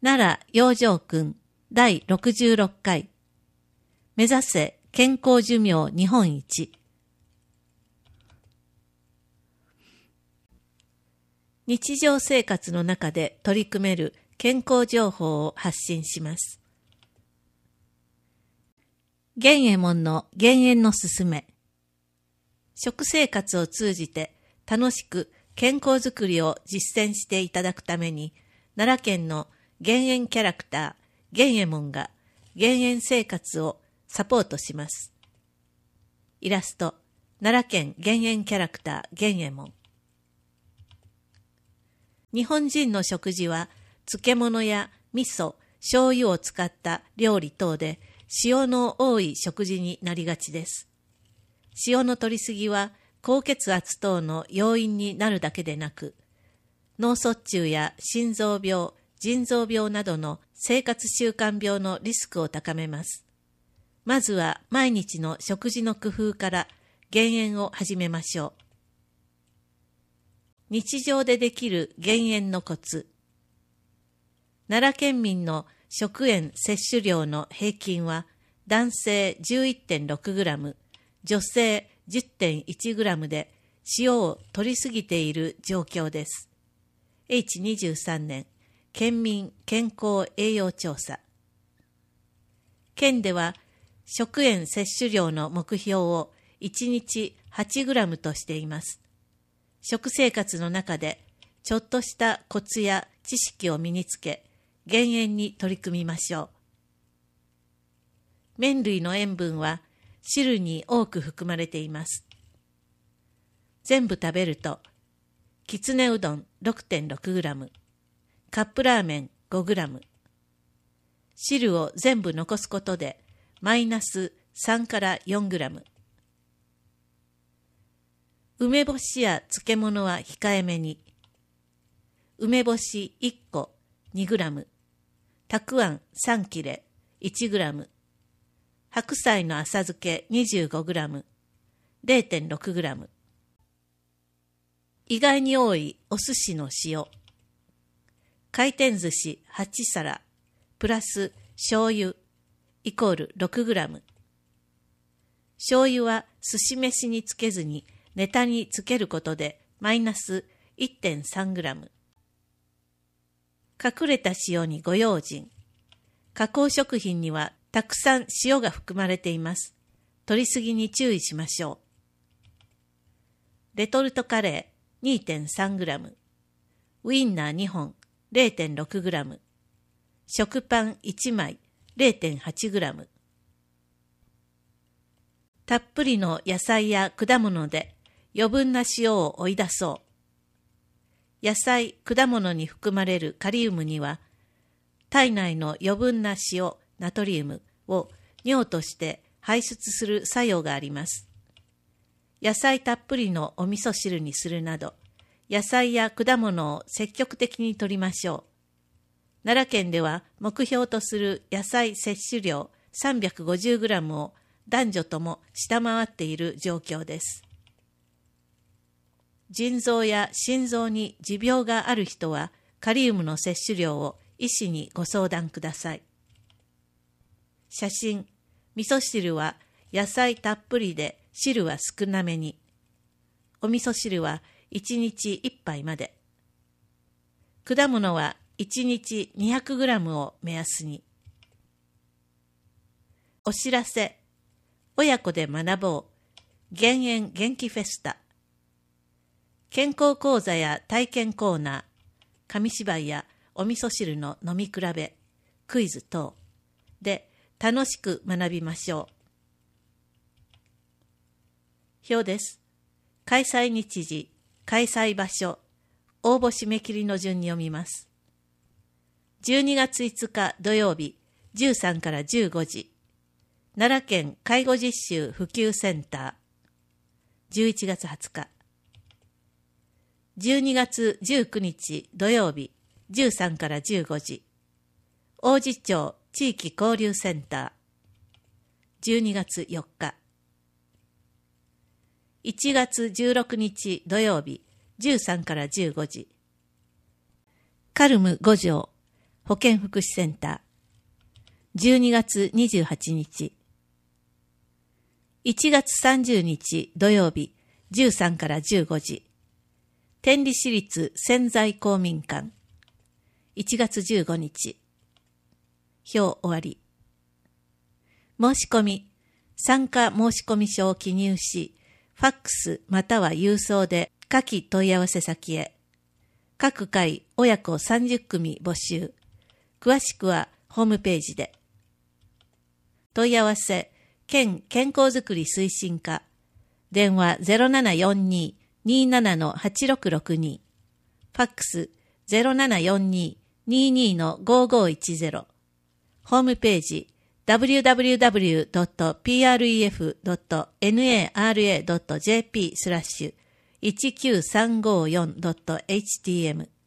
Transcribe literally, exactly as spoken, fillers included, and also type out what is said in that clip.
奈良養生訓だいろくじゅうろっかい。目指せ健康寿命日本一。日常生活の中で取り組める健康情報を発信します。玄右衛門の減塩のすすめ。食生活を通じて楽しく健康づくりを実践していただくために、奈良県の減塩キャラクター玄右衛門が減塩生活をサポートします。イラスト、奈良県減塩キャラクター玄右衛門。日本人の食事は漬物や味噌、醤油を使った料理等で塩の多い食事になりがちです。塩の摂りすぎは高血圧等の要因になるだけでなく、脳卒中や心臓病、腎臓病などの生活習慣病のリスクを高めます。まずは毎日の食事の工夫から減塩を始めましょう。日常でできる減塩のコツ。奈良県民の食塩摂取量の平均は男性 じゅういってんろくグラム、女性 じゅってんいちグラム で塩を摂りすぎている状況です。エイチにじゅうさんねん県民健康栄養調査。県では食塩摂取量の目標をいちにちはちグラムとしています。食生活の中でちょっとしたコツや知識を身につけ、減塩に取り組みましょう。麺類の塩分は汁に多く含まれています。全部食べると、きつねうどん ろくてんろくグラム、カップラーメン ごグラム、汁を全部残すことでマイナスさんからよんグラム、梅干しや漬物は控えめに、梅干しいっこ にグラム、たくあんさん切れ いちグラム、白菜の浅漬け にじゅうごグラム、れいてんろくグラム。意外に多いお寿司の塩。回転寿司はちさら、プラス醤油、イコールろくグラム。醤油は寿司飯につけずにネタにつけることでマイナス いってんさんグラム。隠れた塩にご用心。加工食品にはたくさん塩が含まれています。摂りすぎに注意しましょう。レトルトカレー にてんさんグラム。ウインナーにほん れいてんろくグラム。食パンいちまい れいてんはちグラム。たっぷりの野菜や果物で余分な塩を追い出そう。野菜、果物に含まれるカリウムには、体内の余分な塩、ナトリウムを尿として排出する作用があります。野菜たっぷりのお味噌汁にするなど、野菜や果物を積極的に摂りましょう。奈良県では目標とする野菜摂取量 さんびゃくごじゅうグラム を男女とも下回っている状況です。腎臓や心臓に持病がある人はカリウムの摂取量を医師にご相談ください。写真、味噌汁は野菜たっぷりで汁は少なめに。お味噌汁はいちにちいっぱいまで。果物はいちにちにひゃくグラム を目安に。お知らせ、親子で学ぼう、減塩元気フェスタ。健康講座や体験コーナー、紙芝居やお味噌汁の飲み比べ、クイズ等で楽しく学びましょう。表です。開催日時、開催場所、応募締め切りの順に読みます。じゅうにがついつか土曜日、じゅうさんからじゅうごじ、奈良県介護実習普及センター。じゅういちがつはつか。じゅうにがつじゅうくにち土曜日、じゅうさんからじゅうごじ、王子町地域交流センター。じゅうにがつよっか。いちがつじゅうろくにち土曜日、じゅうさんからじゅうごじ、カルムご条保健福祉センター。じゅうにがつにじゅうはちにち。いちがつさんじゅうにち土曜日、じゅうさんからじゅうごじ。天理市立潜在公民館。いちがつじゅうごにち。表終わり。申し込み。参加申込書を記入し、ファックスまたは郵送で下記問い合わせ先へ。各回親子さんじゅっくみ募集。詳しくはホームページで。問い合わせ、県健康づくり推進課。電話 ゼロななよんに にーなな はちろくろくに。ファックス ゼロななよんに にーにー ごーごーいちゼロ。ホームページ ダブリューダブリューダブリュードットピーアールイーエフドットナラドットジェーピー スラッシュいちきゅうさんごよんドットエイチティーエム